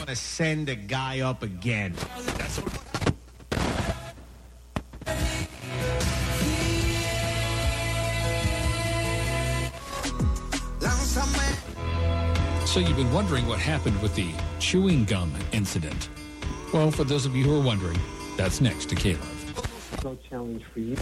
to send a guy up again. So you've been wondering what happened with the chewing gum incident. Well, for those of you who are wondering, that's next to Caleb. No challenge for you.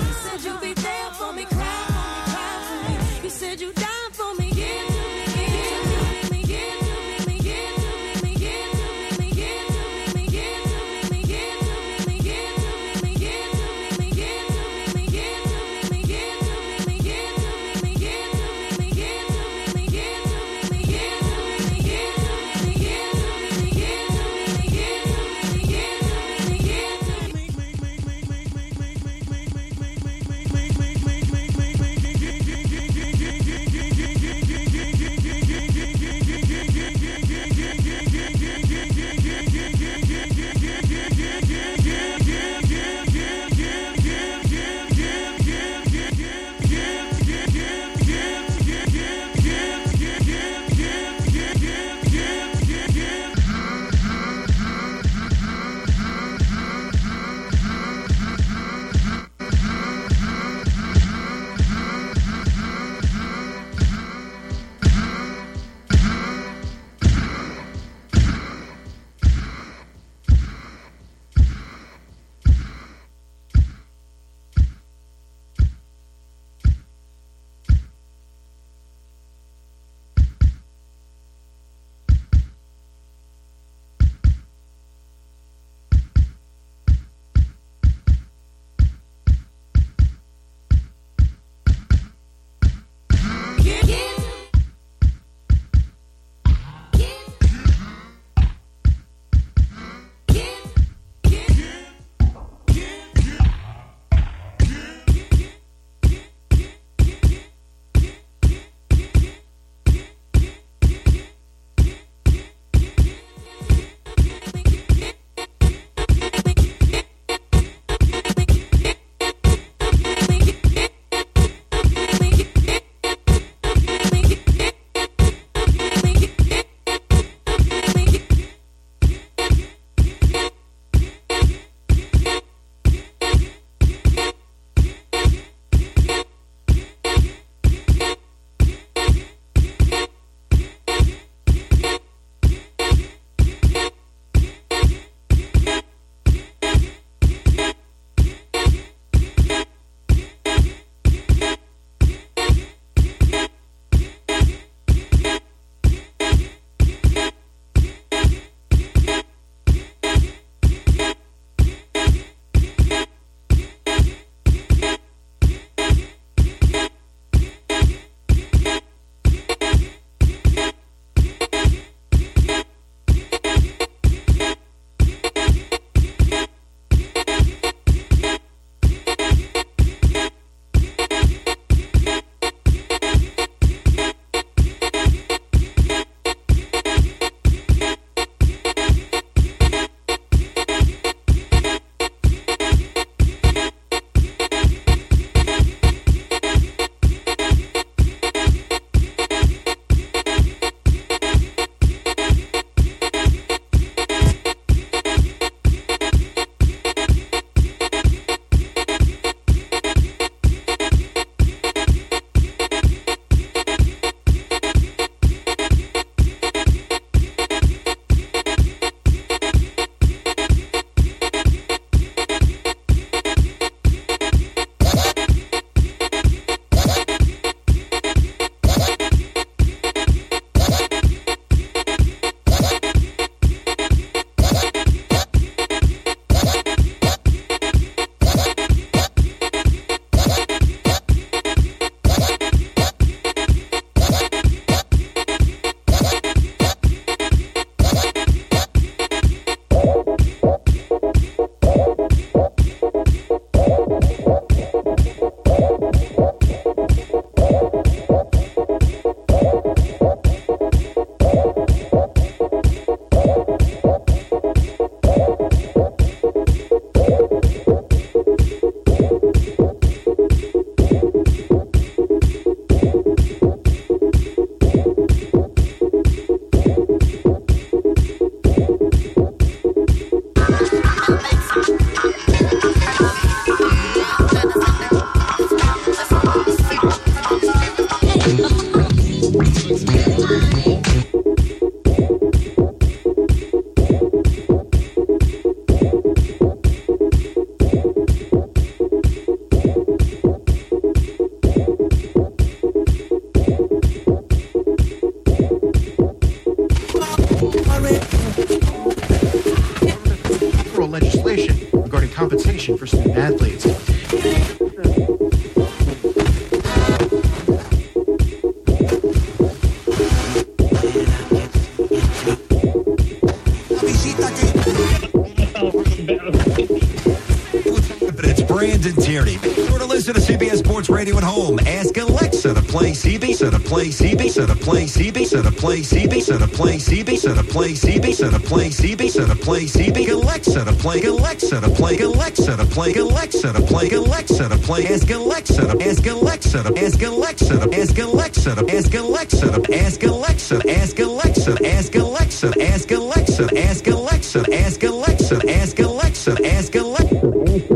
You said you died for me, give to me, give. federal legislation regarding compensation for student athletes. Brandon Tierney. Sure to listen to CBS Sports Radio at home. Ask Alexa to play CB, so to play CB, so to play CB, so to play CB, so to play CB, so to play CB, so to play CB, so to play CB. Alexa to play, Alexa to play, Alexa to play, Alexa to play, Alexa to play. Ask Alexa to ask Alexa to ask Alexa to ask Alexa to ask Alexa to ask Alexa to ask Alexa to ask Alexa to ask Alexa to ask Alexa to ask Alexa to ask Alexa to ask Alexa.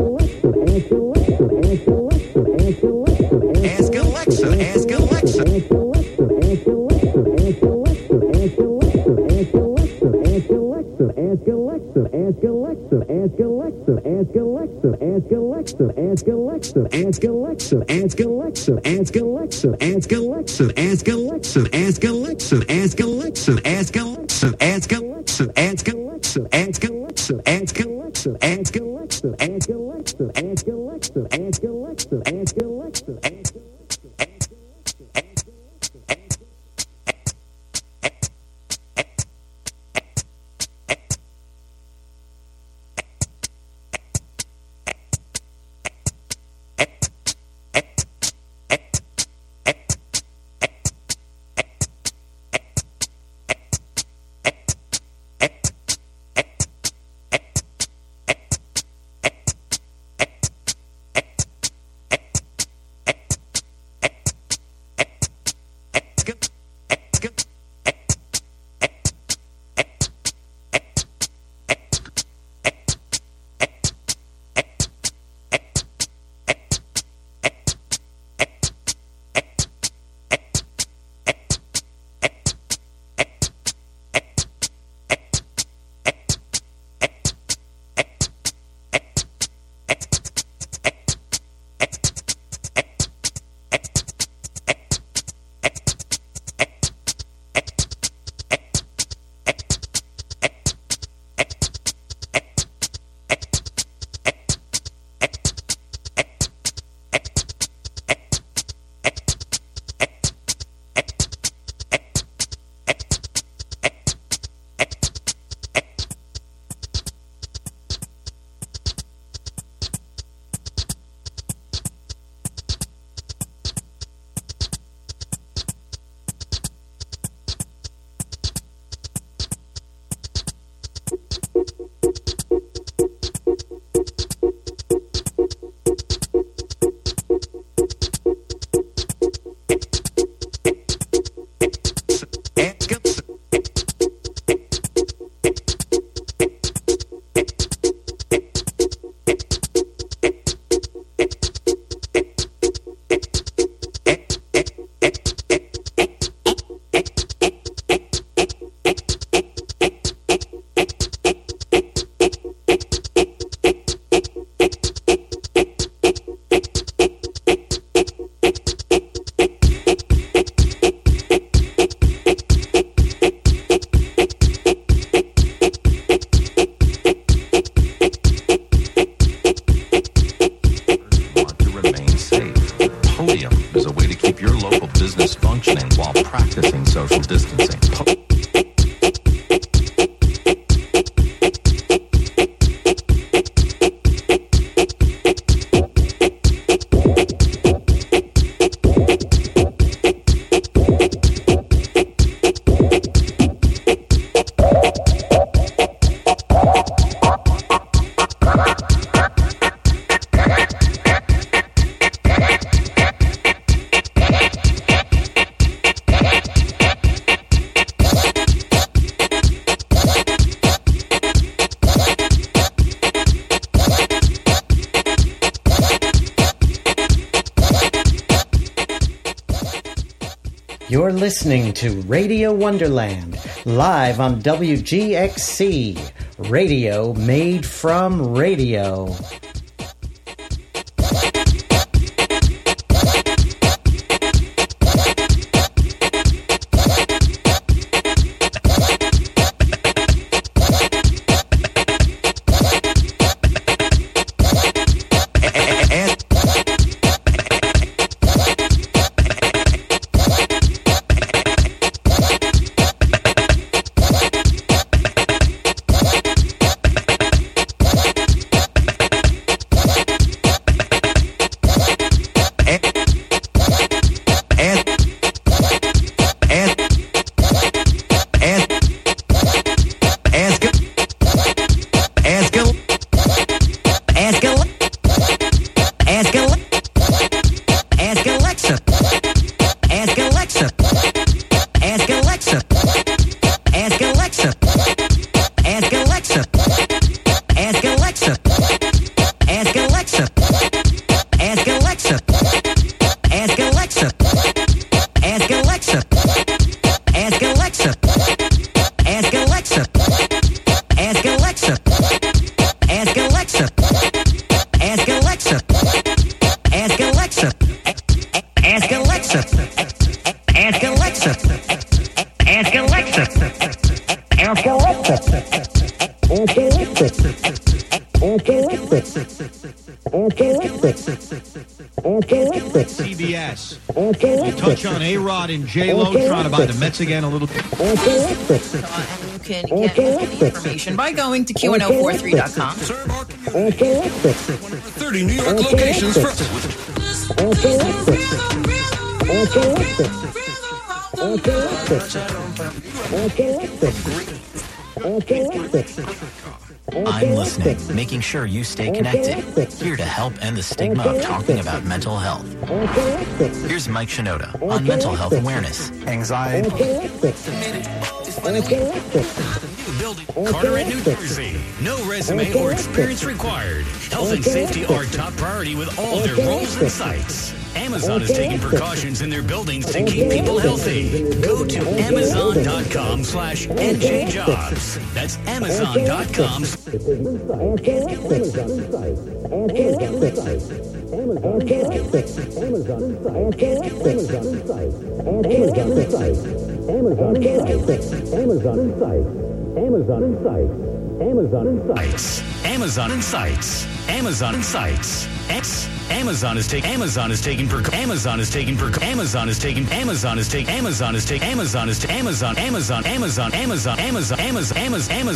Ask Alexa, ask Alexa. You're listening to Radio Wonderland, live on WGXC, radio made from radio. CBS. You touch on A-Rod and J-Lo trying to buy the Mets again a little bit. And you can get more information by going to QNO43.com. Serve our community. 30 New York locations for... I'm listening, making sure you stay connected. Here to help end the stigma of talking about mental health. Here's Mike Shinoda on mental health awareness. Anxiety. Carteret, New Jersey. No resume or experience required. Health and safety are top priority with all their roles and sites. Amazon is taking precautions in their buildings to keep people healthy. Go to Amazon.com/NJJobs. That's Amazon.com. Amazon Insights. Amazon Insights. Amazon Insights. Amazon Insights. Amazon is taking Amazon is taking Amazon is taking Amazon is taking Amazon is taking Amazon is taking Amazon is to Amazon Amazon Amazon Amazon Amazon Amazon Amazon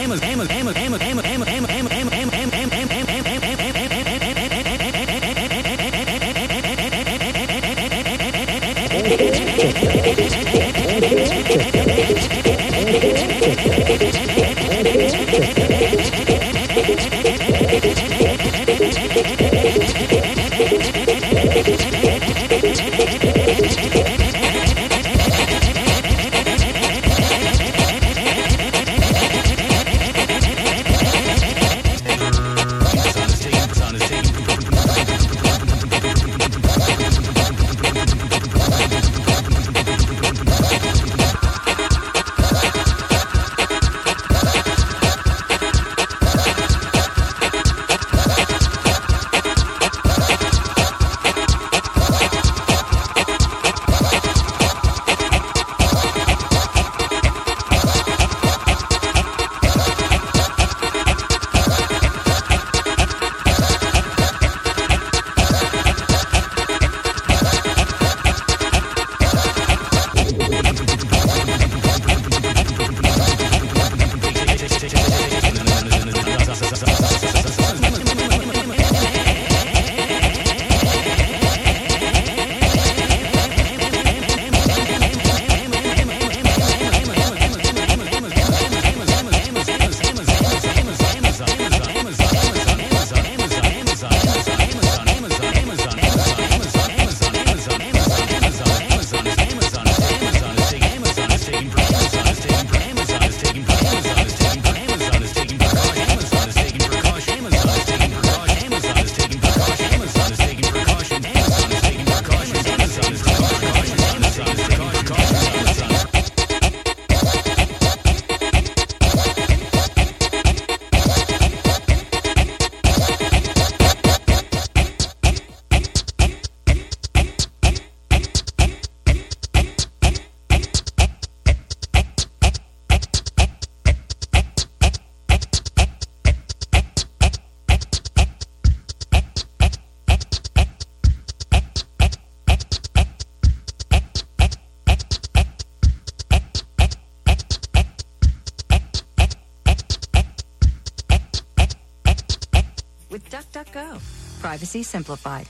DuckDuckGo. Privacy simplified.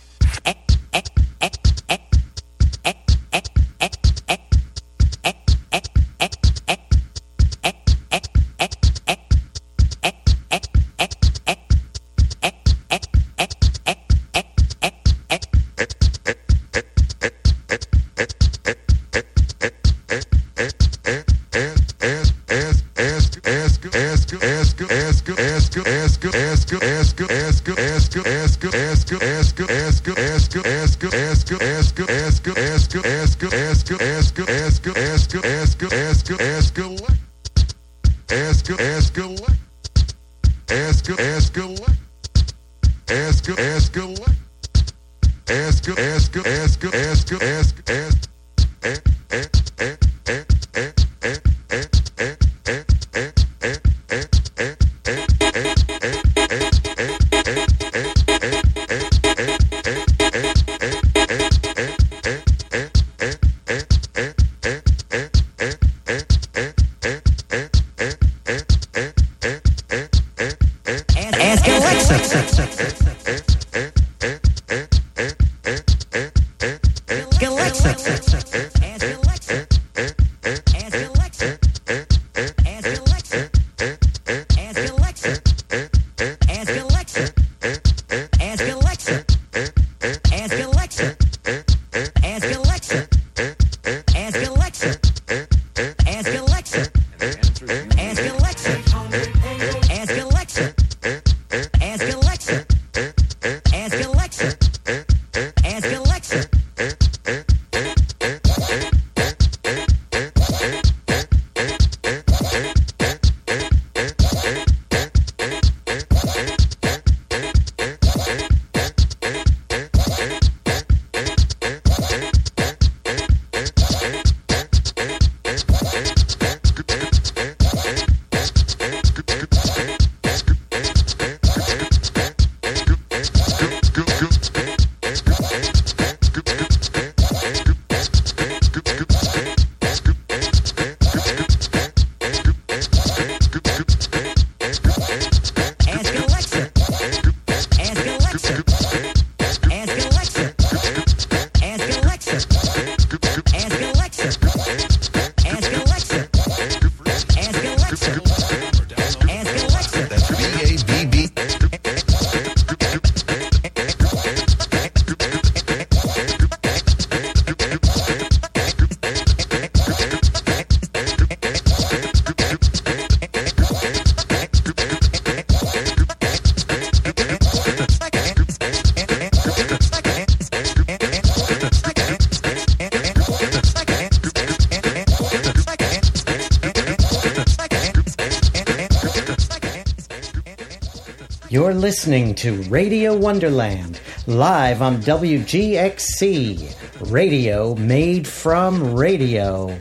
You're listening to Radio Wonderland, live on WGXC, radio made from radio.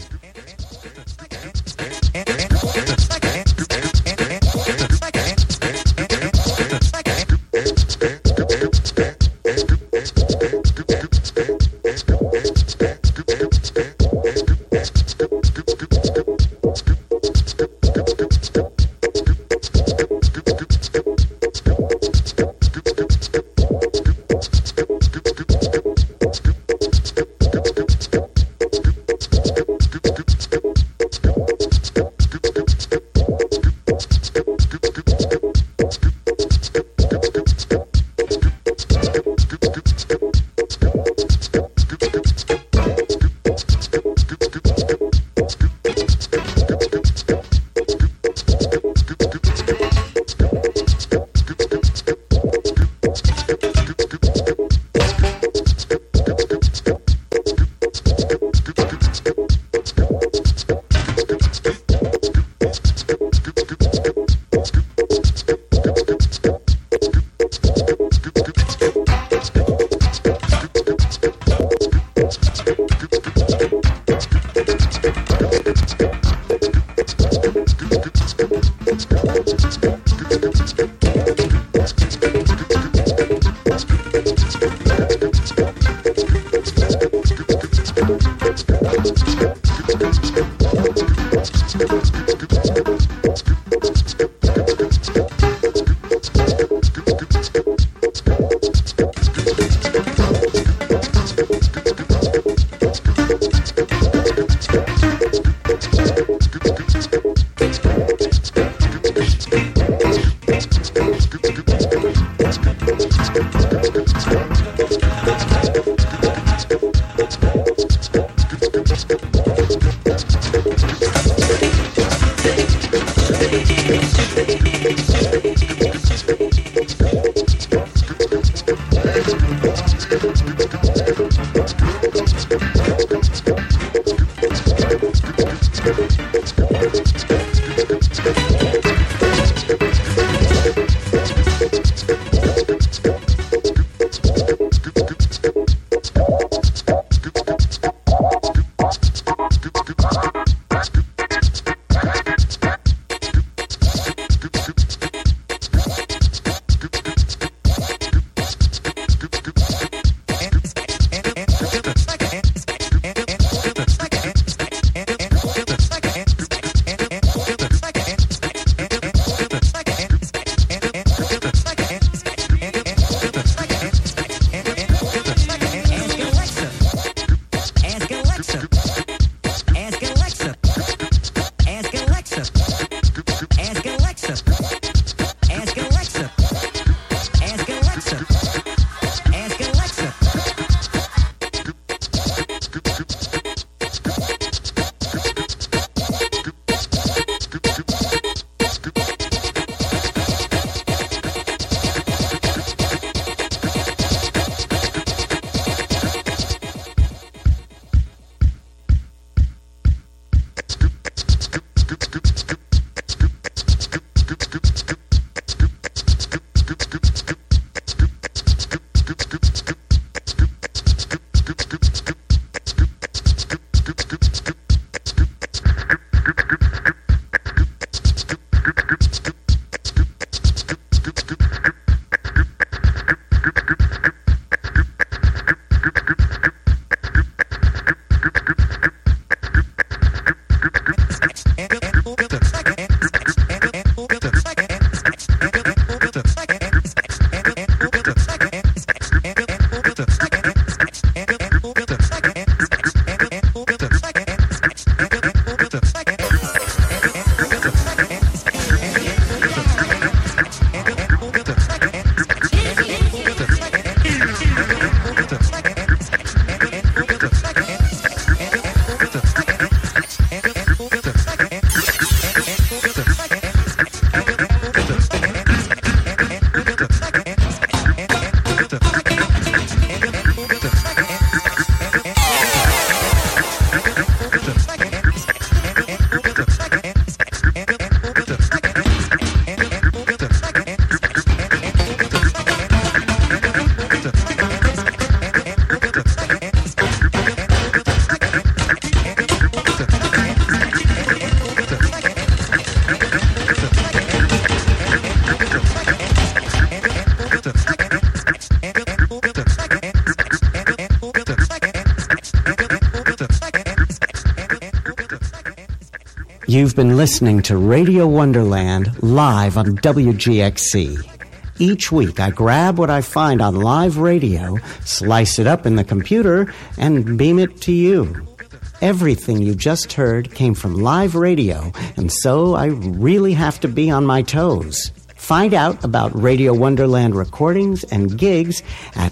You've been listening to Radio Wonderland live on WGXC. Each week, I grab what I find on live radio, slice it up in the computer, and beam it to you. Everything you just heard came from live radio, and so I really have to be on my toes. Find out about Radio Wonderland recordings and gigs at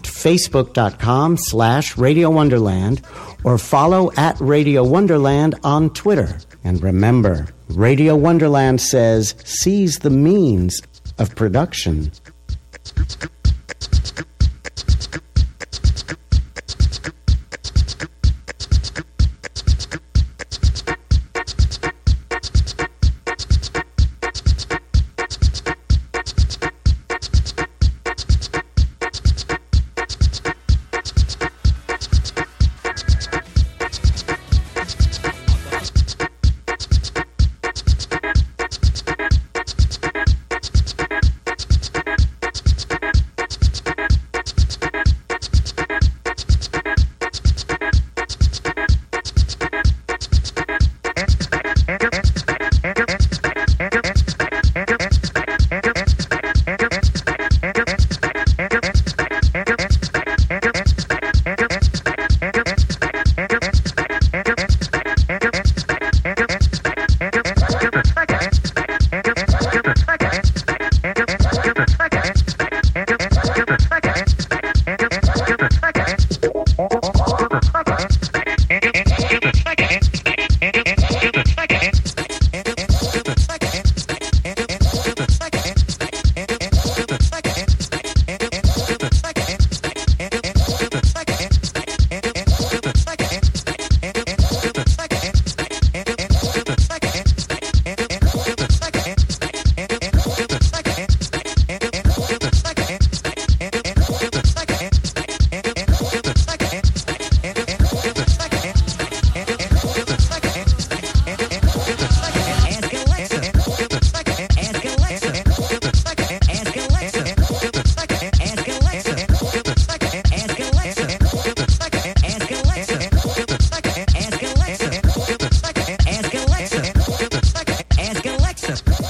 facebook.com/Radio Wonderland or follow at Radio Wonderland on Twitter. And remember, Radio Wonderland says, seize the means of production.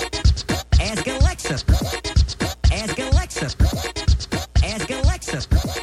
Ask Alexa.